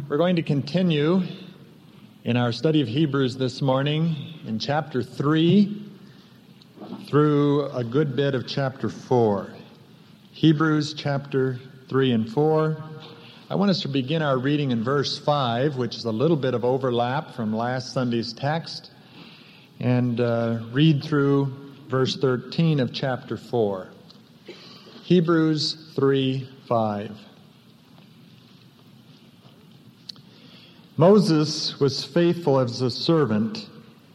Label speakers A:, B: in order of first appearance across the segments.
A: We're going to continue in our study of Hebrews this morning in chapter 3 through a good bit of chapter 4. Hebrews chapter 3 and 4. I want us to begin our reading in verse 5, which is a little bit of overlap from last Sunday's text, and read through verse 13 of chapter 4. Hebrews 3:5. Moses was faithful as a servant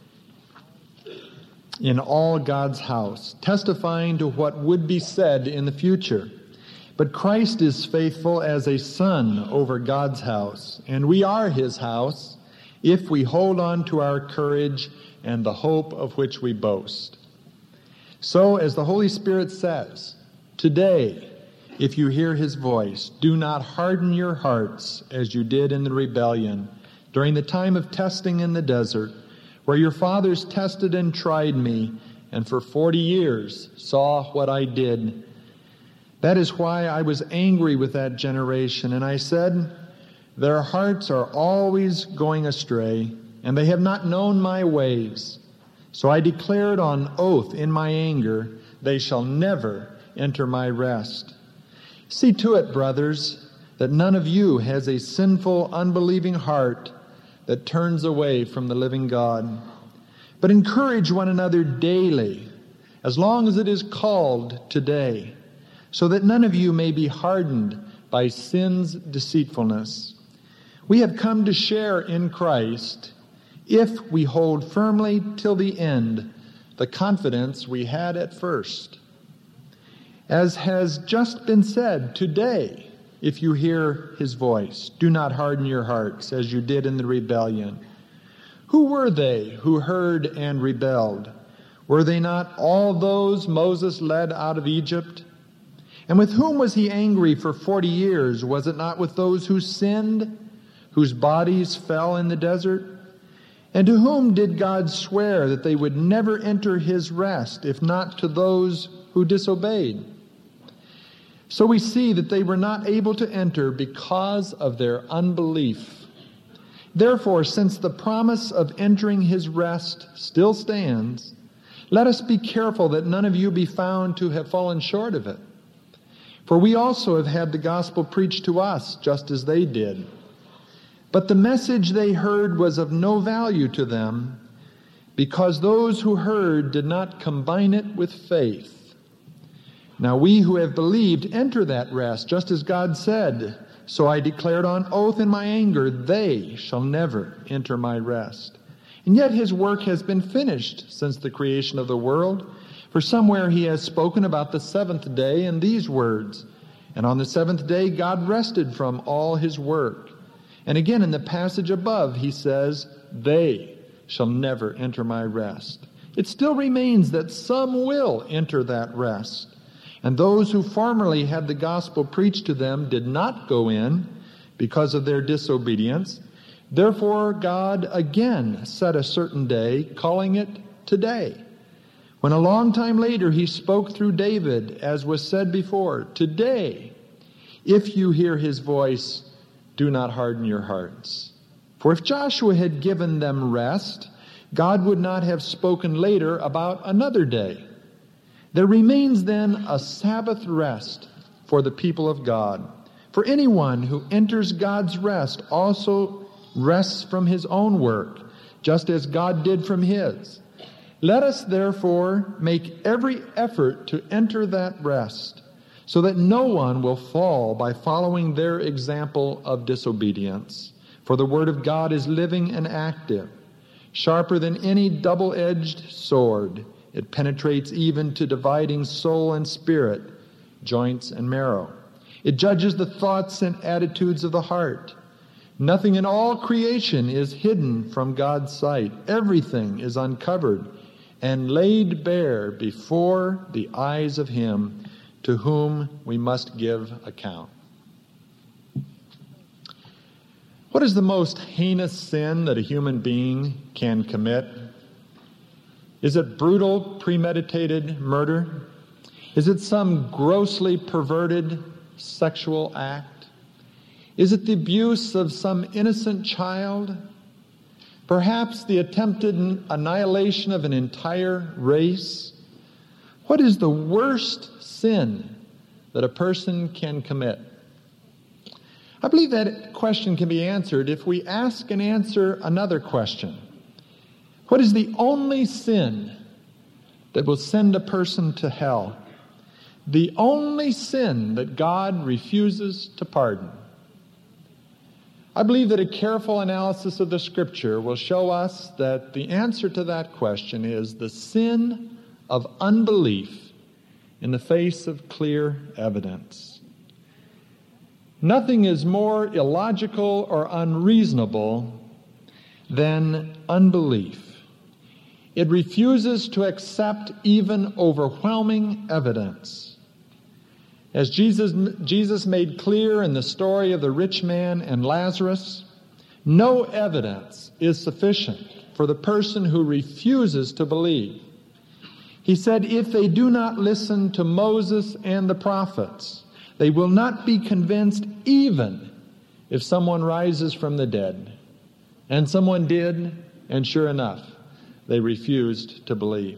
A: in all God's house, testifying to what would be said in the future. But Christ is faithful as a son over God's house, and we are his house if we hold on to our courage and the hope of which we boast. So, as the Holy Spirit says, today, if you hear his voice, do not harden your hearts as you did in the rebellion during the time of testing in the desert, where your fathers tested and tried me, and for 40 years saw what I did. That is why I was angry with that generation, and I said, their hearts are always going astray, and they have not known my ways. So I declared on oath in my anger, they shall never enter my rest. See to it, brothers, that none of you has a sinful, unbelieving heart that turns away from the living God. But encourage one another daily, as long as it is called today, so that none of you may be hardened by sin's deceitfulness. We have come to share in Christ if we hold firmly till the end the confidence we had at first. As has just been said, today, if you hear his voice, do not harden your hearts as you did in the rebellion. Who were they who heard and rebelled? Were they not all those Moses led out of Egypt? And with whom was he angry for 40 years? Was it not with those who sinned, whose bodies fell in the desert? And to whom did God swear that they would never enter his rest, if not to those who disobeyed? So we see that they were not able to enter because of their unbelief. Therefore, since the promise of entering his rest still stands, let us be careful that none of you be found to have fallen short of it. For we also have had the gospel preached to us, just as they did. But the message they heard was of no value to them, because those who heard did not combine it with faith. Now we who have believed enter that rest, just as God said, so I declared on oath in my anger, they shall never enter my rest. And yet his work has been finished since the creation of the world. For somewhere he has spoken about the seventh day in these words, and on the seventh day God rested from all his work. And again in the passage above he says, they shall never enter my rest. It still remains that some will enter that rest. And those who formerly had the gospel preached to them did not go in because of their disobedience. Therefore God again set a certain day, calling it today. When a long time later he spoke through David, as was said before, today, if you hear his voice, do not harden your hearts. For if Joshua had given them rest, God would not have spoken later about another day. There remains then a Sabbath rest for the people of God. For anyone who enters God's rest also rests from his own work, just as God did from his. Let us therefore make every effort to enter that rest, so that no one will fall by following their example of disobedience. For the word of God is living and active, sharper than any double-edged sword. It penetrates even to dividing soul and spirit, joints and marrow. It judges the thoughts and attitudes of the heart. Nothing in all creation is hidden from God's sight. Everything is uncovered and laid bare before the eyes of him to whom we must give account. What is the most heinous sin that a human being can commit? Is it brutal, premeditated murder? Is it some grossly perverted sexual act? Is it the abuse of some innocent child? Perhaps the attempted annihilation of an entire race? What is the worst sin that a person can commit? I believe that question can be answered if we ask and answer another question. What is the only sin that will send a person to hell? The only sin that God refuses to pardon. I believe that a careful analysis of the Scripture will show us that the answer to that question is the sin of unbelief in the face of clear evidence. Nothing is more illogical or unreasonable than unbelief. It refuses to accept even overwhelming evidence. As Jesus made clear in the story of the rich man and Lazarus, no evidence is sufficient for the person who refuses to believe. He said, if they do not listen to Moses and the prophets, they will not be convinced even if someone rises from the dead. And someone did, and sure enough, they refused to believe.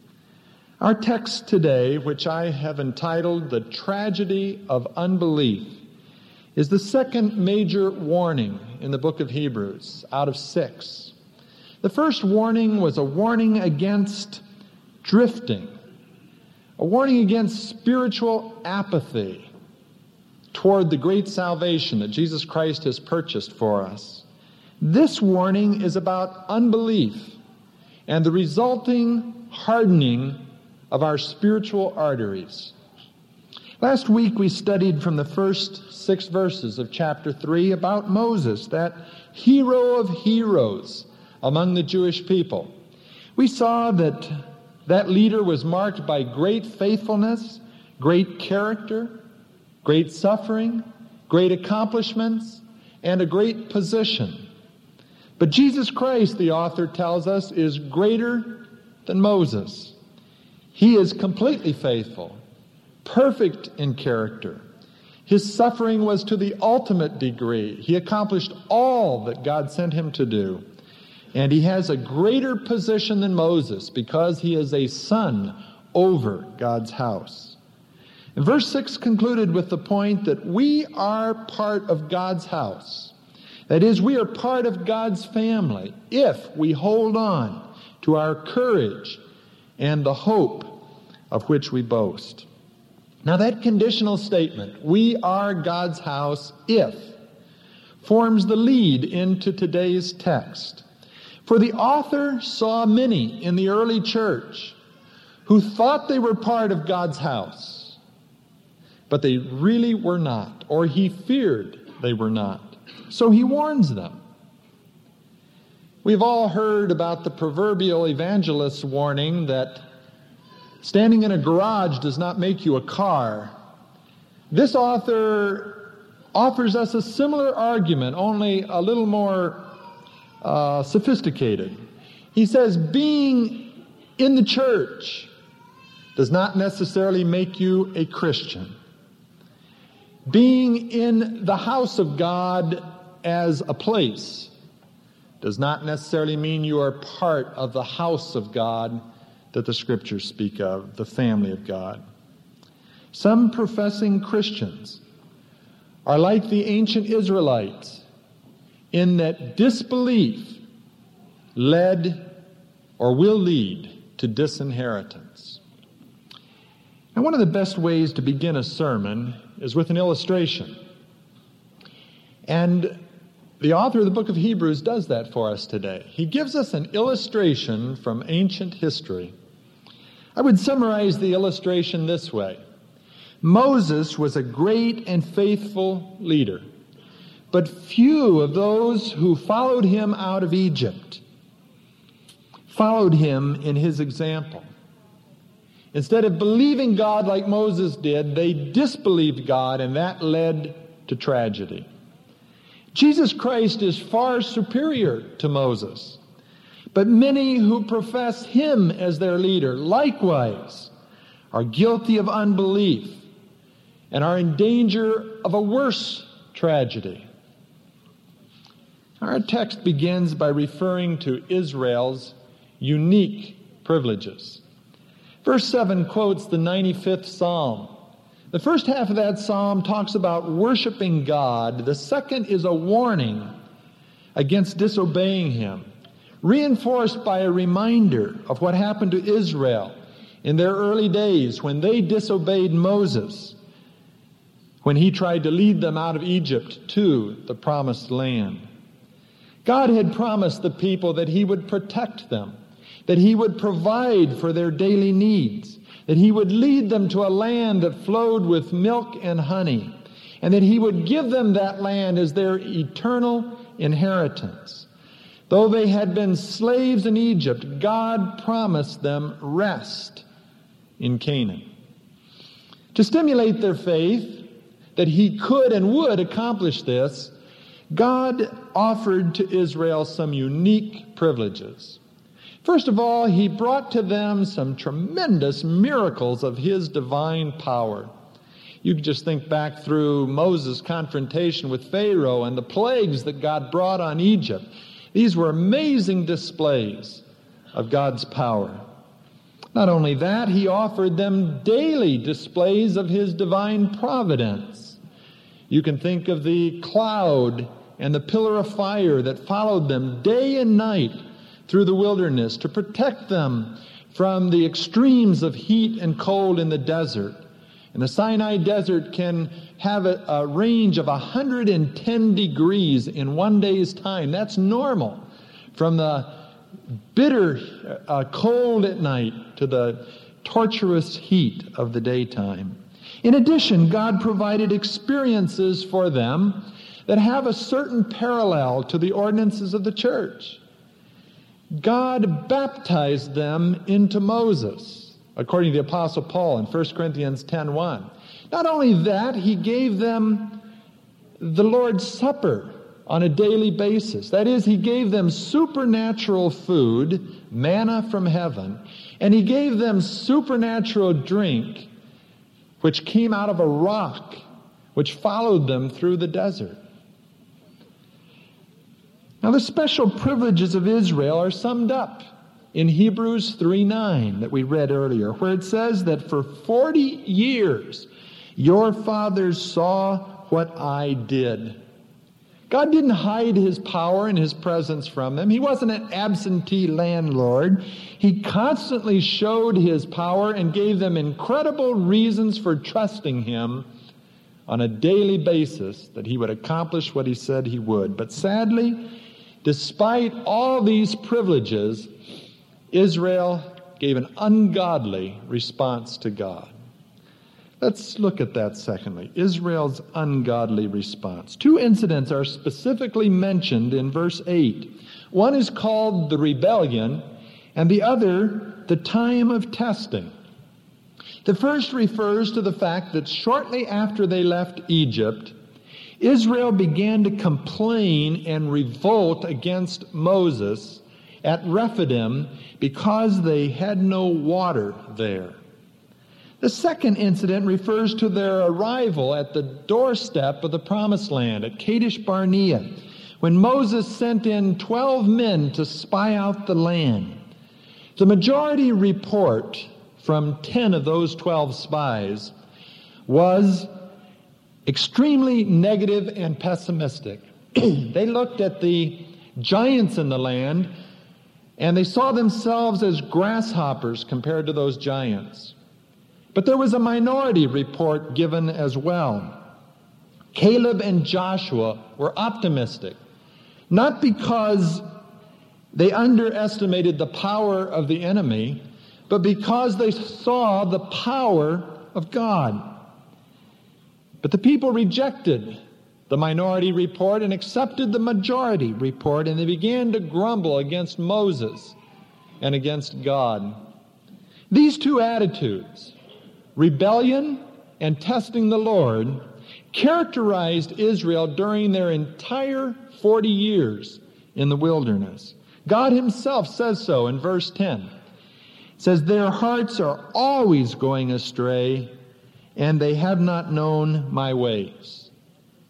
A: Our text today, which I have entitled The Tragedy of Unbelief, is the second major warning in the book of Hebrews out of 6. The first warning was a warning against drifting, a warning against spiritual apathy toward the great salvation that Jesus Christ has purchased for us. This warning is about unbelief and the resulting hardening of our spiritual arteries. Last week we studied from the first 6 verses of chapter 3 about Moses, that hero of heroes among the Jewish people. We saw that that leader was marked by great faithfulness, great character, great suffering, great accomplishments, and a great position. But Jesus Christ, the author tells us, is greater than Moses. He is completely faithful, perfect in character. His suffering was to the ultimate degree. He accomplished all that God sent him to do. And he has a greater position than Moses because he is a son over God's house. And verse 6 concluded with the point that we are part of God's house. That is, we are part of God's family if we hold on to our courage and the hope of which we boast. Now that conditional statement, we are God's house if, forms the lead into today's text. For the author saw many in the early church who thought they were part of God's house, but they really were not, or he feared they were not. So he warns them. We've all heard about the proverbial evangelist's warning that standing in a garage does not make you a car. This author offers us a similar argument, only a little more sophisticated. He says, being in the church does not necessarily make you a Christian. Being in the house of God as a place does not necessarily mean you are part of the house of God that the Scriptures speak of, the family of God. Some professing Christians are like the ancient Israelites in that disbelief led or will lead to disinheritance. Now, one of the best ways to begin a sermon is with an illustration. And the author of the book of Hebrews does that for us today. He gives us an illustration from ancient history. I would summarize the illustration this way. Moses was a great and faithful leader, but few of those who followed him out of Egypt followed him in his example. Instead of believing God like Moses did, they disbelieved God, and that led to tragedy. Jesus Christ is far superior to Moses. But many who profess him as their leader, likewise, are guilty of unbelief and are in danger of a worse tragedy. Our text begins by referring to Israel's unique privileges. Verse 7 quotes the 95th Psalm. The first half of that psalm talks about worshiping God. The second is a warning against disobeying Him, reinforced by a reminder of what happened to Israel in their early days when they disobeyed Moses, when he tried to lead them out of Egypt to the promised land. God had promised the people that He would protect them, that He would provide for their daily needs, that He would lead them to a land that flowed with milk and honey, and that He would give them that land as their eternal inheritance. Though they had been slaves in Egypt, God promised them rest in Canaan. To stimulate their faith that He could and would accomplish this, God offered to Israel some unique privileges. First of all, He brought to them some tremendous miracles of His divine power. You can just think back through Moses' confrontation with Pharaoh and the plagues that God brought on Egypt. These were amazing displays of God's power. Not only that, He offered them daily displays of His divine providence. You can think of the cloud and the pillar of fire that followed them day and night through the wilderness to protect them from the extremes of heat and cold in the desert. And the Sinai desert can have a range of 110 degrees in one day's time. That's normal. From the bitter cold at night to the torturous heat of the daytime. In addition, God provided experiences for them that have a certain parallel to the ordinances of the church. God baptized them into Moses, according to the Apostle Paul in 1 Corinthians 10:1. Not only that, He gave them the Lord's Supper on a daily basis. That is, He gave them supernatural food, manna from heaven, and He gave them supernatural drink, which came out of a rock, which followed them through the desert. Now, the special privileges of Israel are summed up in Hebrews 3:9 that we read earlier, where it says that for 40 years your fathers saw what I did. God didn't hide His power and His presence from them. He wasn't an absentee landlord. He constantly showed His power and gave them incredible reasons for trusting Him on a daily basis that He would accomplish what He said He would. But sadly, despite all these privileges, Israel gave an ungodly response to God. Let's look at that secondly, Israel's ungodly response. Two incidents are specifically mentioned in verse 8. One is called the rebellion, and the other, the time of testing. The first refers to the fact that shortly after they left Egypt, Israel began to complain and revolt against Moses at Rephidim because they had no water there. The second incident refers to their arrival at the doorstep of the Promised Land at Kadesh Barnea, when Moses sent in 12 men to spy out the land. The majority report from 10 of those 12 spies was extremely negative and pessimistic. They looked at the giants in the land, and they saw themselves as grasshoppers compared to those giants. But there was a minority report given as well. Caleb and Joshua were optimistic, not because they underestimated the power of the enemy, but because they saw the power of God. But the people rejected the minority report and accepted the majority report, and they began to grumble against Moses and against God. These two attitudes, rebellion and testing the Lord, characterized Israel during their entire 40 years in the wilderness. God Himself says so in verse 10. It says, "Their hearts are always going astray, and they have not known my ways."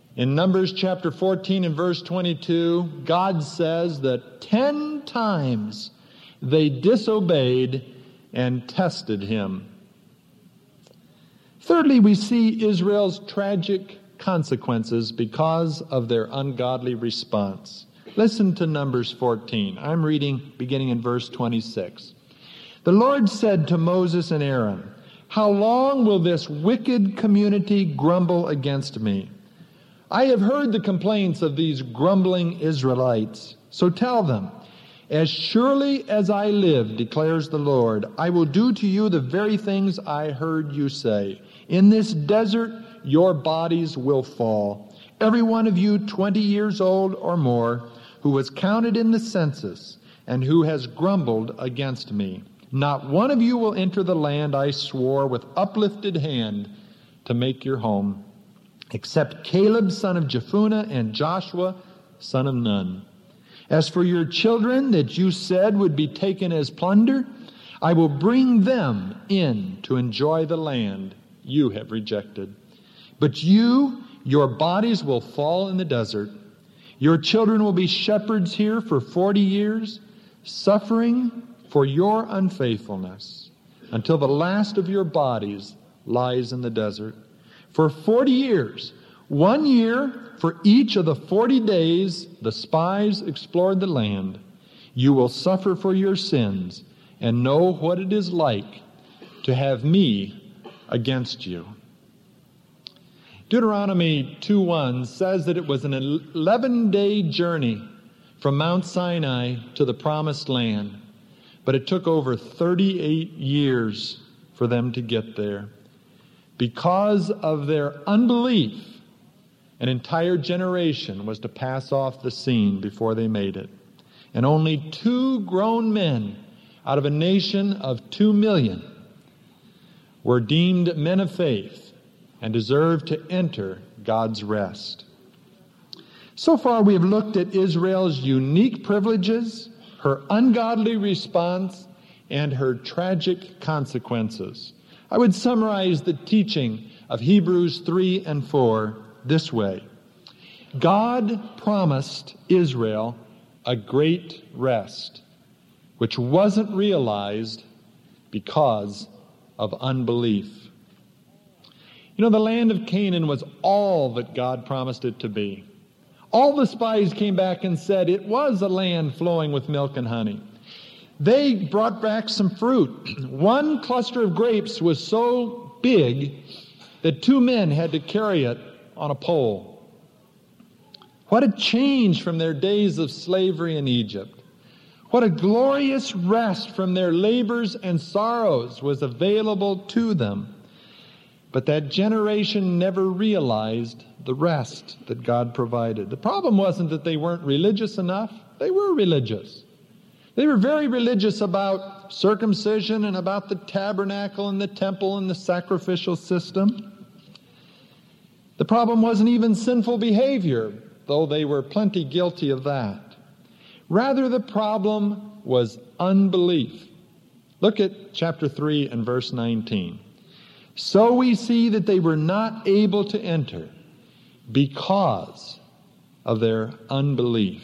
A: In Numbers chapter 14 and verse 22, God says that 10 times they disobeyed and tested him. Thirdly, we see Israel's tragic consequences because of their ungodly response. Listen to Numbers 14. I'm reading beginning in verse 26. The Lord said to Moses and Aaron, "How long will this wicked community grumble against me? I have heard the complaints of these grumbling Israelites. So tell them, as surely as I live, declares the Lord, I will do to you the very things I heard you say. In this desert your bodies will fall. Every one of you 20 years old or more, who was counted in the census and who has grumbled against me. Not one of you will enter the land I swore with uplifted hand to make your home, except Caleb son of Jephunneh and Joshua son of Nun. As for your children that you said would be taken as plunder, I will bring them in to enjoy the land you have rejected. But you, your bodies will fall in the desert. Your children will be shepherds here for 40 years, suffering for your unfaithfulness, until the last of your bodies lies in the desert. For 40 years, 1 year for each of the 40 days the spies explored the land, you will suffer for your sins and know what it is like to have me against you." Deuteronomy 2:1 says that it was an 11-day journey from Mount Sinai to the Promised Land, but it took over 38 years for them to get there. Because of their unbelief, an entire generation was to pass off the scene before they made it. And only 2 grown men out of a nation of 2 million were deemed men of faith and deserved to enter God's rest. So far we have looked at Israel's unique privileges, her ungodly response, and her tragic consequences. I would summarize the teaching of Hebrews 3 and 4 this way. God promised Israel a great rest, which wasn't realized because of unbelief. You know, the land of Canaan was all that God promised it to be. All the spies came back and said it was a land flowing with milk and honey. They brought back some fruit. One cluster of grapes was so big that 2 men had to carry it on a pole. What a change from their days of slavery in Egypt. What a glorious rest from their labors and sorrows was available to them. But that generation never realized the rest that God provided. The problem wasn't that they weren't religious enough. They were religious. They were very religious about circumcision and about the tabernacle and the temple and the sacrificial system. The problem wasn't even sinful behavior, though they were plenty guilty of that. Rather, the problem was unbelief. Look at chapter 3 and verse 19. So we see that they were not able to enter because of their unbelief.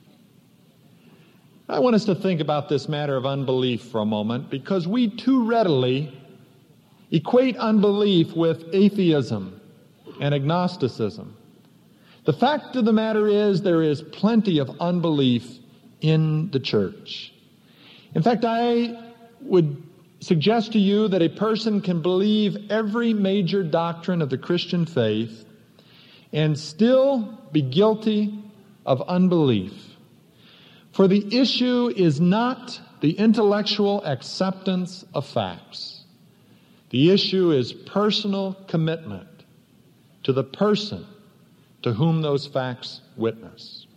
A: I want us to think about this matter of unbelief for a moment, because we too readily equate unbelief with atheism and agnosticism. The fact of the matter is there is plenty of unbelief in the church. In fact, I would suggest to you that a person can believe every major doctrine of the Christian faith and still be guilty of unbelief. For the issue is not the intellectual acceptance of facts. The issue is personal commitment to the person to whom those facts witness.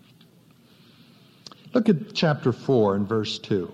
A: Look at chapter 4 and verse 2.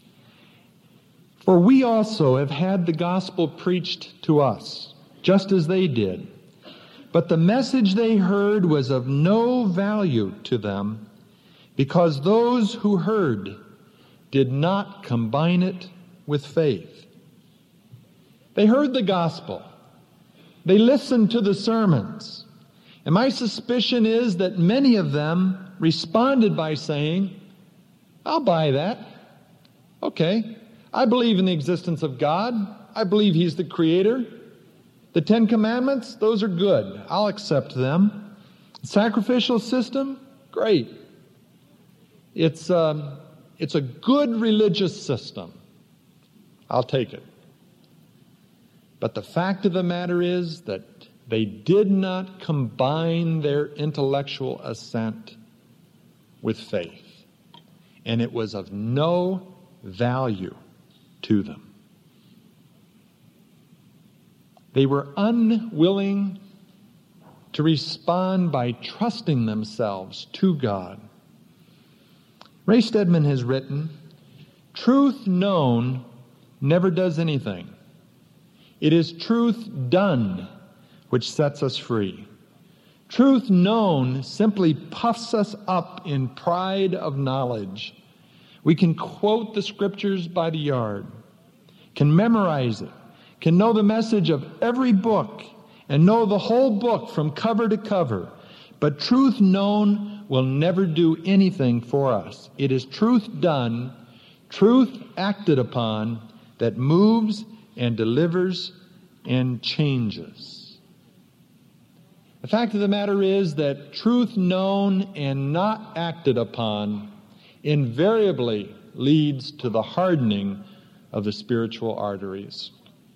A: For we also have had the gospel preached to us, just as they did. But the message they heard was of no value to them, because those who heard did not combine it with faith. They heard the gospel. They listened to the sermons. And my suspicion is that many of them responded by saying, I'll buy that. Okay, I believe in the existence of God. I believe He's the Creator. The Ten Commandments, those are good. I'll accept them. Sacrificial system, great. It's a good religious system. I'll take it. But the fact of the matter is that they did not combine their intellectual assent with faith. And it was of no value to them. They were unwilling to respond by trusting themselves to God. Ray Stedman has written, "Truth known never does anything. It is truth done which sets us free. Truth known simply puffs us up in pride of knowledge. We can quote the Scriptures by the yard, can memorize it, can know the message of every book, and know the whole book from cover to cover. But truth known will never do anything for us. It is truth done, truth acted upon, that moves and delivers and changes." The fact of the matter is that truth known and not acted upon invariably leads to the hardening of the spiritual arteries.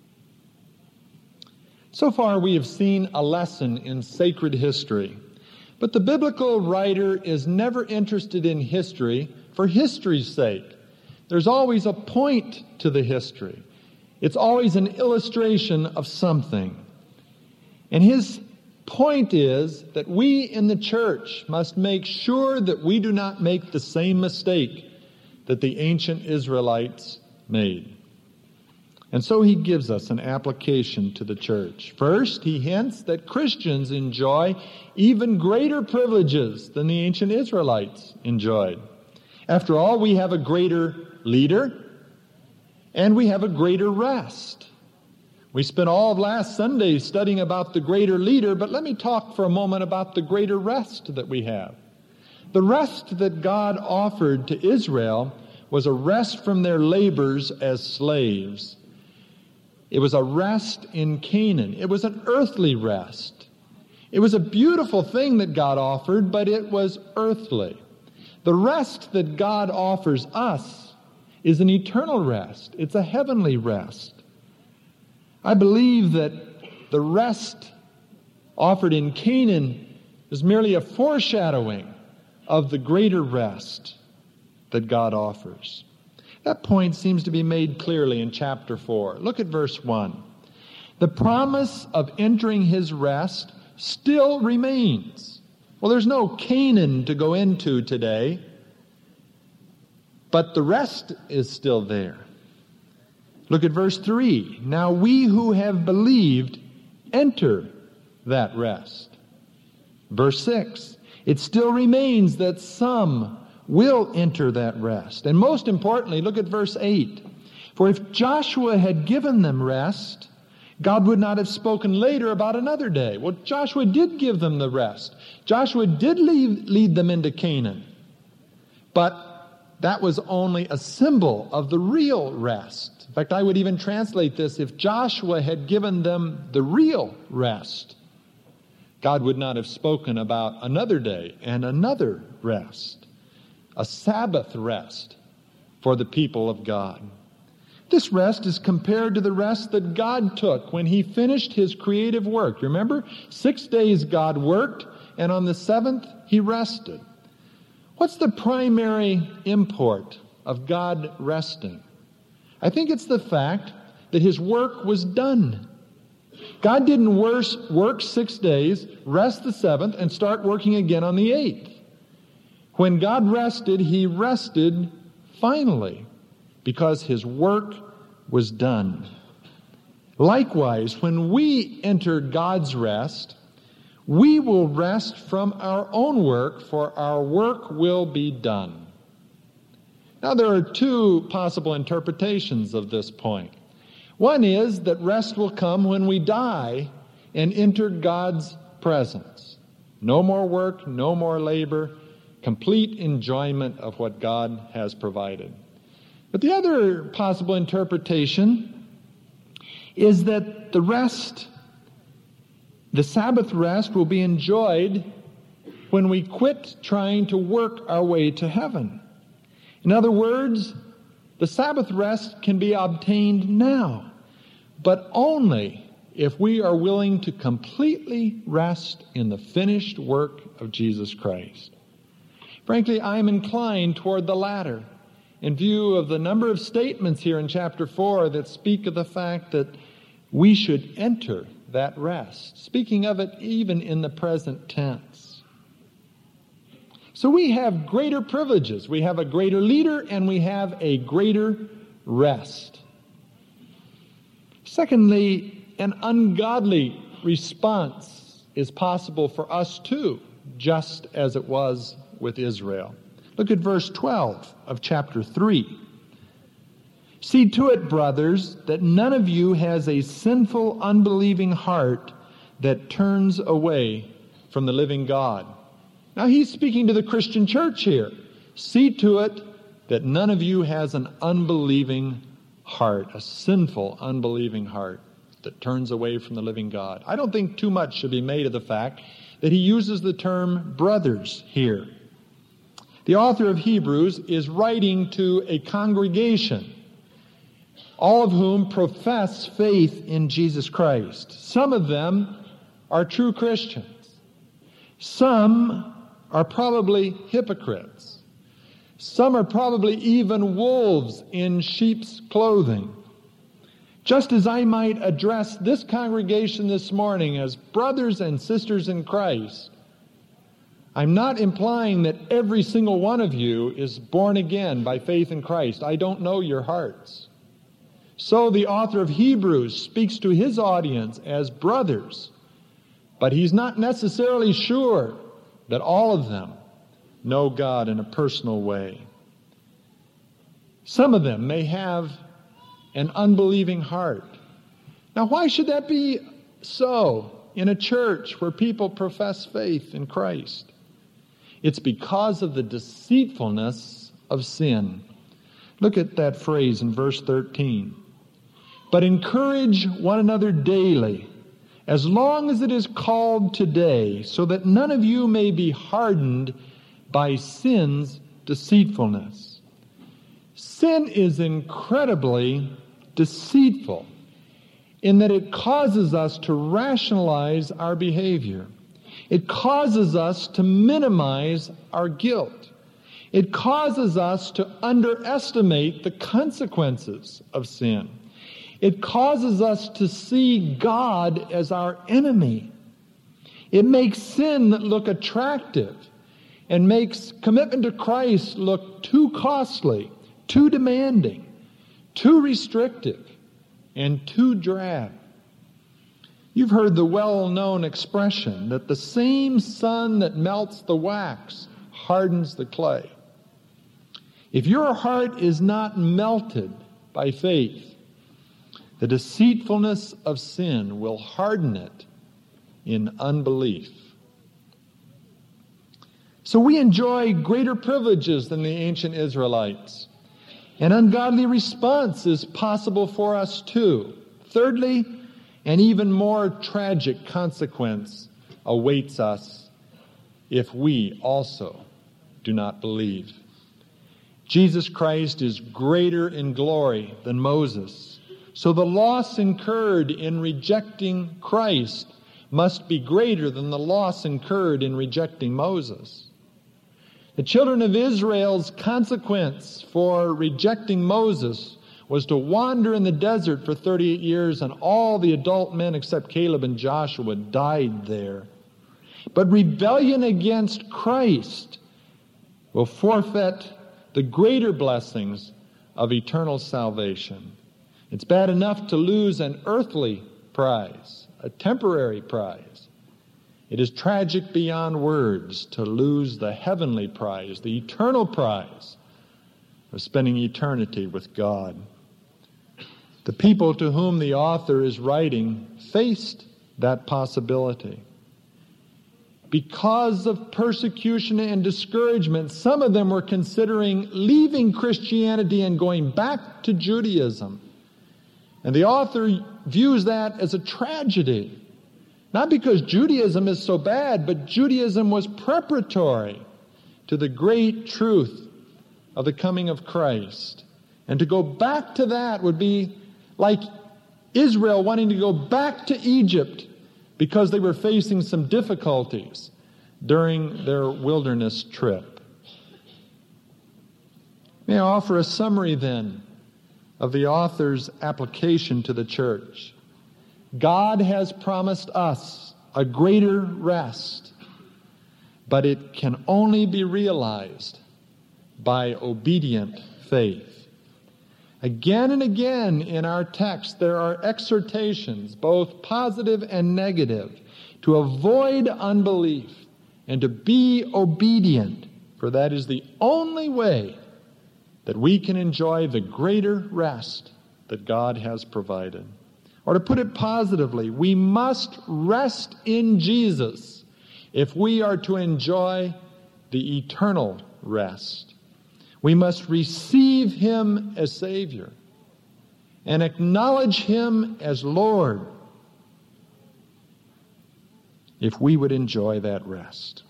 A: So far we have seen a lesson in sacred history, but the biblical writer is never interested in history for history's sake. There's always a point to the history. It's always an illustration of something. And his point is that we in the church must make sure that we do not make the same mistake that the ancient Israelites made. And so he gives us an application to the church. First, he hints that Christians enjoy even greater privileges than the ancient Israelites enjoyed. After all, we have a greater leader, and we have a greater rest. We spent all of last Sunday studying about the greater leader, but let me talk for a moment about the greater rest that we have. The rest that God offered to Israel was a rest from their labors as slaves. It was a rest in Canaan. It was an earthly rest. It was a beautiful thing that God offered, but it was earthly. The rest that God offers us is an eternal rest. It's a heavenly rest. I believe that the rest offered in Canaan is merely a foreshadowing of the greater rest that God offers. That point seems to be made clearly in chapter 4. Look at verse 1. The promise of entering His rest still remains. Well, there's no Canaan to go into today, but the rest is still there. Look at verse 3. Now we who have believed enter that rest. Verse 6. It still remains that some will enter that rest. And most importantly, look at verse 8. For if Joshua had given them rest, God would not have spoken later about another day. Well, Joshua did give them the rest. Joshua did lead them into Canaan. But that was only a symbol of the real rest. In fact, I would even translate this: if Joshua had given them the real rest, God would not have spoken about another day and another rest. A Sabbath rest for the people of God. This rest is compared to the rest that God took when He finished His creative work. Remember, 6 days God worked, and on the seventh He rested. What's the primary import of God resting? I think it's the fact that His work was done. God didn't work 6 days, rest the seventh, and start working again on the 8th. When God rested, He rested finally, because His work was done. Likewise, when we enter God's rest, we will rest from our own work, for our work will be done. Now, there are two possible interpretations of this point. One is that rest will come when we die and enter God's presence. No more work, no more labor, complete enjoyment of what God has provided. But the other possible interpretation is that the Sabbath rest will be enjoyed when we quit trying to work our way to heaven. In other words, the Sabbath rest can be obtained now, but only if we are willing to completely rest in the finished work of Jesus Christ. Frankly, I am inclined toward the latter, in view of the number of statements here in chapter 4 that speak of the fact that we should enter that rest, speaking of it even in the present tense. So we have greater privileges. We have a greater leader, and we have a greater rest. Secondly, an ungodly response is possible for us too, just as it was with Israel. Look at verse 12 of chapter 3. See to it, brothers, that none of you has a sinful, unbelieving heart that turns away from the living God. Now he's speaking to the Christian church here. See to it that none of you has an unbelieving heart, a sinful, unbelieving heart that turns away from the living God. I don't think too much should be made of the fact that he uses the term brothers here. The author of Hebrews is writing to a congregation, all of whom profess faith in Jesus Christ. Some of them are true Christians. Some are probably hypocrites. Some are probably even wolves in sheep's clothing. Just as I might address this congregation this morning as brothers and sisters in Christ, I'm not implying that every single one of you is born again by faith in Christ. I don't know your hearts. So the author of Hebrews speaks to his audience as brothers, but he's not necessarily sure that all of them know God in a personal way. Some of them may have an unbelieving heart. Now, why should that be so in a church where people profess faith in Christ? It's because of the deceitfulness of sin. Look at that phrase in verse 13. But encourage one another daily, as long as it is called today, so that none of you may be hardened by sin's deceitfulness. Sin is incredibly deceitful in that it causes us to rationalize our behavior. It causes us to minimize our guilt. It causes us to underestimate the consequences of sin. It causes us to see God as our enemy. It makes sin look attractive and makes commitment to Christ look too costly, too demanding, too restrictive, and too drab. You've heard the well-known expression that the same sun that melts the wax hardens the clay. If your heart is not melted by faith, the deceitfulness of sin will harden it in unbelief. So we enjoy greater privileges than the ancient Israelites. An ungodly response is possible for us too. Thirdly, an even more tragic consequence awaits us if we also do not believe. Jesus Christ is greater in glory than Moses. So the loss incurred in rejecting Christ must be greater than the loss incurred in rejecting Moses. The children of Israel's consequence for rejecting Moses was to wander in the desert for 38 years, and all the adult men except Caleb and Joshua died there. But rebellion against Christ will forfeit the greater blessings of eternal salvation. It's bad enough to lose an earthly prize, a temporary prize. It is tragic beyond words to lose the heavenly prize, the eternal prize of spending eternity with God. The people to whom the author is writing faced that possibility. because of persecution and discouragement, some of them were considering leaving Christianity and going back to Judaism. And the author views that as a tragedy. Not because Judaism is so bad, but Judaism was preparatory to the great truth of the coming of Christ. And to go back to that would be like Israel wanting to go back to Egypt because they were facing some difficulties during their wilderness trip. May I offer a summary then of the author's application to the church? God has promised us a greater rest, but it can only be realized by obedient faith. Again and again in our text, there are exhortations, both positive and negative, to avoid unbelief and to be obedient, for that is the only way that we can enjoy the greater rest that God has provided. Or to put it positively, we must rest in Jesus if we are to enjoy the eternal rest. We must receive Him as Savior and acknowledge Him as Lord if we would enjoy that rest.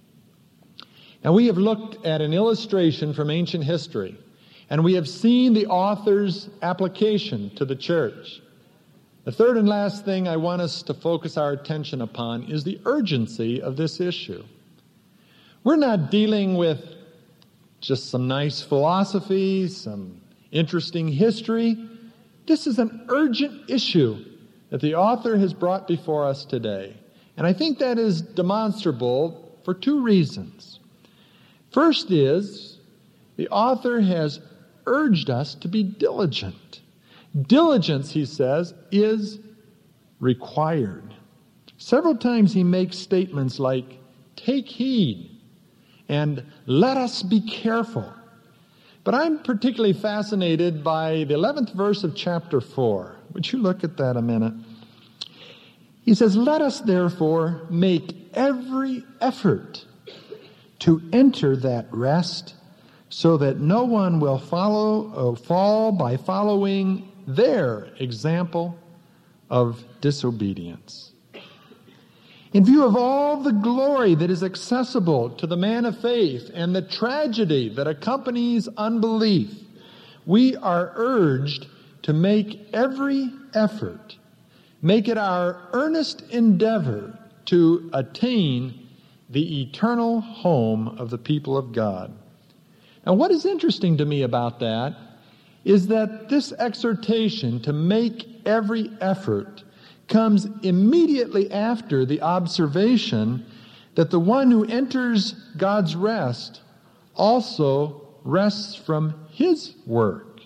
A: Now, we have looked at an illustration from ancient history, and we have seen the author's application to the church. The third and last thing I want us to focus our attention upon is the urgency of this issue. We're not dealing with just some nice philosophy, some interesting history. This is an urgent issue that the author has brought before us today. And I think that is demonstrable for two reasons. First is, the author has urged us to be diligent. Diligence, he says, is required. Several times he makes statements like, take heed, and let us be careful. But I'm particularly fascinated by the 11th verse of chapter 4. Would you look at that a minute? He says, let us therefore make every effort to enter that rest, so that no one will fall by following their example of disobedience. In view of all the glory that is accessible to the man of faith and the tragedy that accompanies unbelief, we are urged to make every effort, make it our earnest endeavor to attain the eternal home of the people of God. Now, what is interesting to me about that is that this exhortation to make every effort comes immediately after the observation that the one who enters God's rest also rests from His work.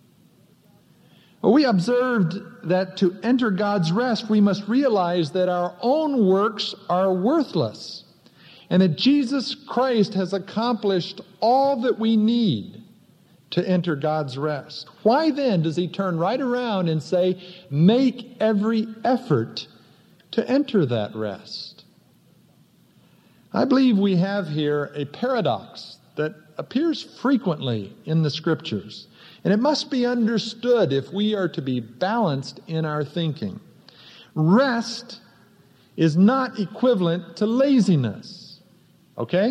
A: Well, we observed that to enter God's rest, we must realize that our own works are worthless, and that Jesus Christ has accomplished all that we need to enter God's rest. Why then does he turn right around and say, make every effort to enter that rest? I believe we have here a paradox that appears frequently in the Scriptures, and it must be understood if we are to be balanced in our thinking. Rest is not equivalent to laziness, okay?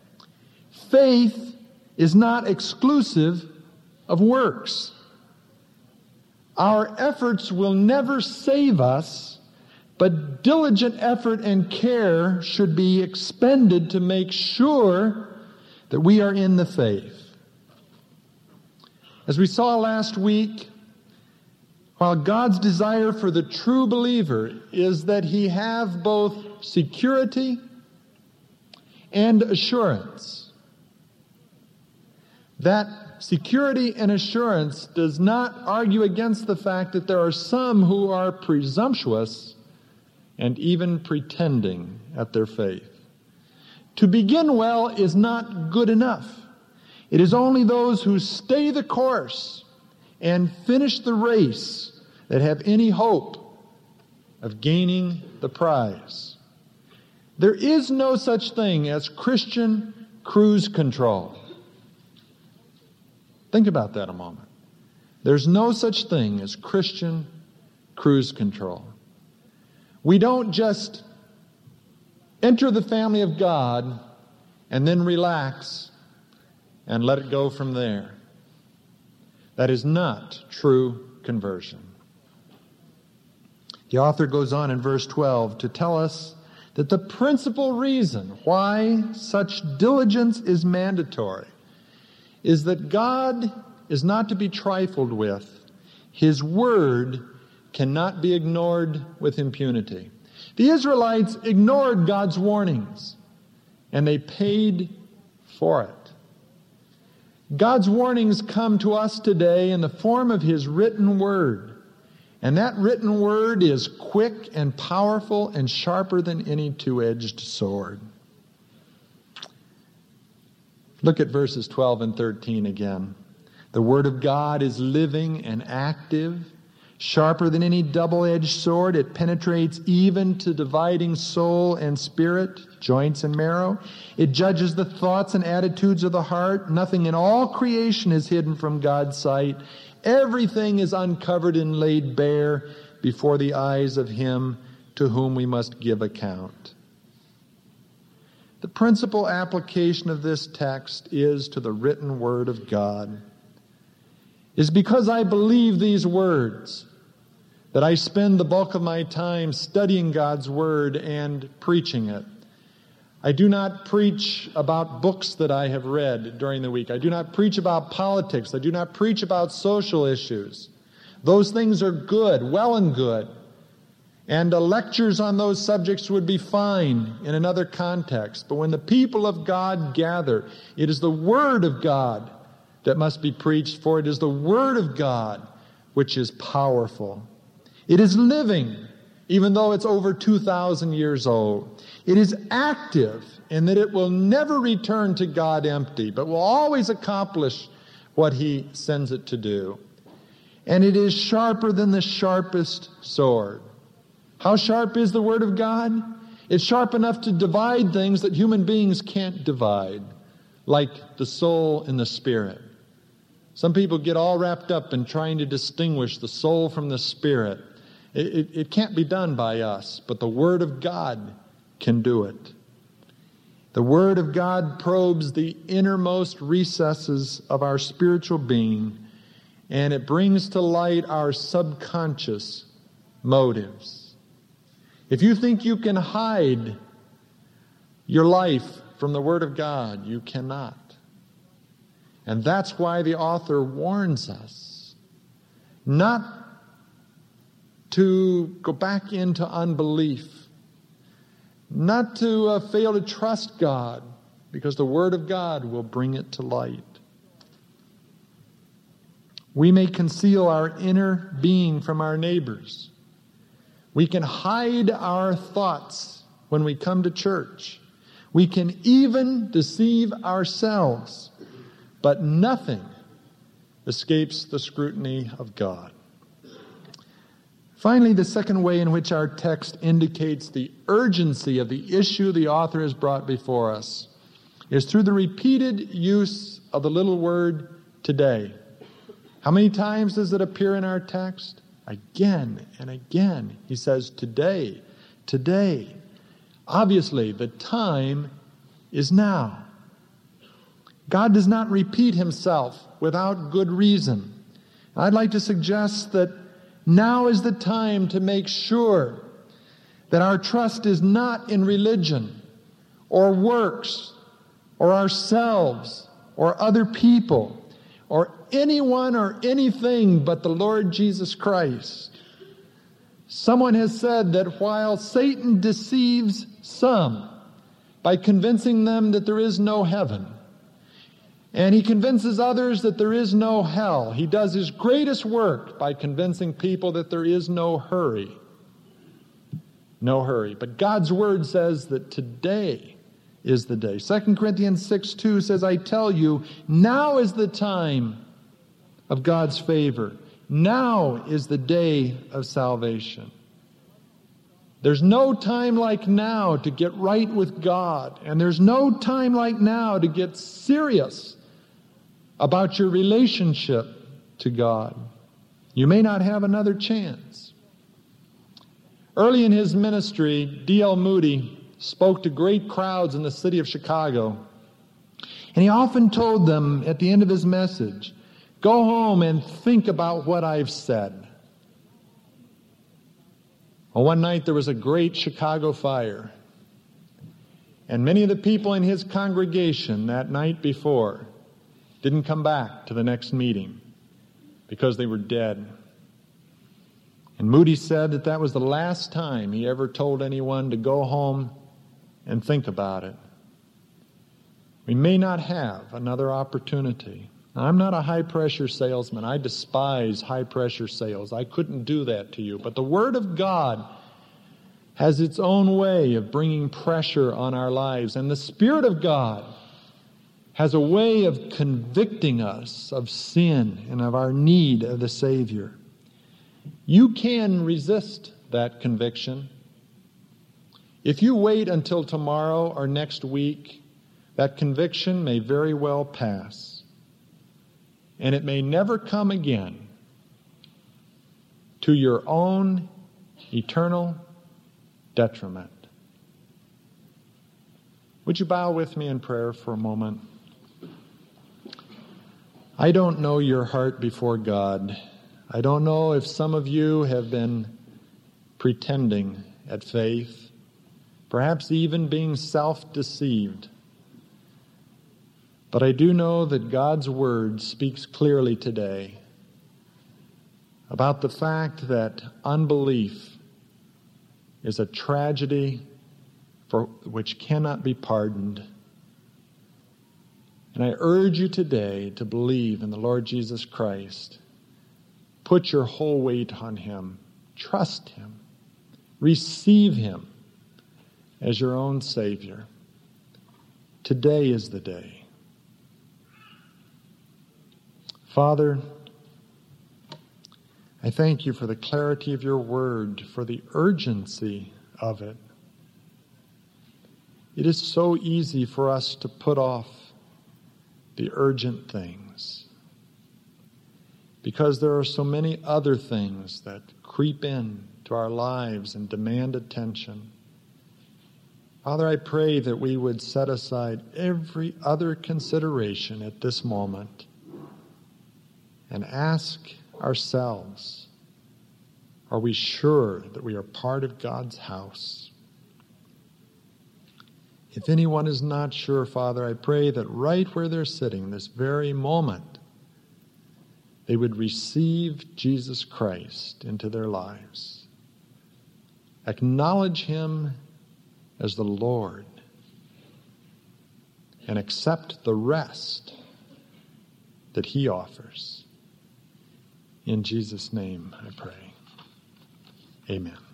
A: Faith is not exclusive of works. Our efforts will never save us, but diligent effort and care should be expended to make sure that we are in the faith. As we saw last week, while God's desire for the true believer is that he have both security and assurance, that security and assurance does not argue against the fact that there are some who are presumptuous and even pretending at their faith. To begin well is not good enough. It is only those who stay the course and finish the race that have any hope of gaining the prize. There is no such thing as Christian cruise control. Think about that a moment. There's no such thing as Christian cruise control. We don't just enter the family of God and then relax and let it go from there. That is not true conversion. The author goes on in verse 12 to tell us that the principal reason why such diligence is mandatory is that God is not to be trifled with. His word cannot be ignored with impunity. The Israelites ignored God's warnings, and they paid for it. God's warnings come to us today in the form of His written word. And that written word is quick and powerful and sharper than any two-edged sword. Look at verses 12 and 13 again. The word of God is living and active, sharper than any double-edged sword. It penetrates even to dividing soul and spirit, joints and marrow. It judges the thoughts and attitudes of the heart. Nothing in all creation is hidden from God's sight. Everything is uncovered and laid bare before the eyes of Him to whom we must give account. The principal application of this text is to the written word of God. It's because I believe these words that I spend the bulk of my time studying God's word and preaching it. I do not preach about books that I have read during the week. I do not preach about politics. I do not preach about social issues. Those things are good, well and good. And lectures on those subjects would be fine in another context. But when the people of God gather, it is the Word of God that must be preached, for it is the Word of God which is powerful. It is living, even though it's over 2,000 years old. It is active in that it will never return to God empty, but will always accomplish what He sends it to do. And it is sharper than the sharpest sword. How sharp is the Word of God? It's sharp enough to divide things that human beings can't divide, like the soul and the spirit. Some people get all wrapped up in trying to distinguish the soul from the spirit. It can't be done by us, but the Word of God can do it. The Word of God probes the innermost recesses of our spiritual being, and it brings to light our subconscious motives. If you think you can hide your life from the Word of God, you cannot. And that's why the author warns us not to go back into unbelief, not to fail to trust God, because the Word of God will bring it to light. We may conceal our inner being from our neighbors. We can hide our thoughts when we come to church. We can even deceive ourselves. But nothing escapes the scrutiny of God. Finally, the second way in which our text indicates the urgency of the issue the author has brought before us is through the repeated use of the little word today. How many times does it appear in our text? Again and again. He says today, today. Obviously, the time is now. God does not repeat Himself without good reason. I'd like to suggest that now is the time to make sure that our trust is not in religion or works or ourselves or other people or anyone or anything but the Lord Jesus Christ. Someone has said that while Satan deceives some by convincing them that there is no heaven, and he convinces others that there is no hell, he does his greatest work by convincing people that there is no hurry. No hurry. But God's Word says that today is the day. 2 Corinthians 6:2 says, I tell you, now is the time of God's favor. Now is the day of salvation. There's no time like now to get right with God, and there's no time like now to get serious about your relationship to God. You may not have another chance. Early in his ministry, D.L. Moody spoke to great crowds in the city of Chicago, and he often told them at the end of his message, "Go home and think about what I've said." Well, one night there was a great Chicago fire, and many of the people in his congregation that night before didn't come back to the next meeting because they were dead. And Moody said that was the last time he ever told anyone to go home and think about it. We may not have another opportunity. Now, I'm not a high-pressure salesman. I despise high-pressure sales. I couldn't do that to you. But the Word of God has its own way of bringing pressure on our lives. And the Spirit of God has a way of convicting us of sin and of our need of the Savior. You can resist that conviction. If you wait until tomorrow or next week, that conviction may very well pass. And it may never come again, to your own eternal detriment. Would you bow with me in prayer for a moment? I don't know your heart before God. I don't know if some of you have been pretending at faith, perhaps even being self-deceived. But I do know that God's Word speaks clearly today about the fact that unbelief is a tragedy for which cannot be pardoned. And I urge you today to believe in the Lord Jesus Christ. Put your whole weight on Him. Trust Him. Receive Him as your own Savior. Today is the day. Father, I thank you for the clarity of your word, for the urgency of it. It is so easy for us to put off the urgent things because there are so many other things that creep in to our lives and demand attention. Father, I pray that we would set aside every other consideration at this moment and ask ourselves, are we sure that we are part of God's house? If anyone is not sure, Father, I pray that right where they're sitting, this very moment, they would receive Jesus Christ into their lives. Acknowledge Him as the Lord and accept the rest that He offers. In Jesus' name I pray. Amen.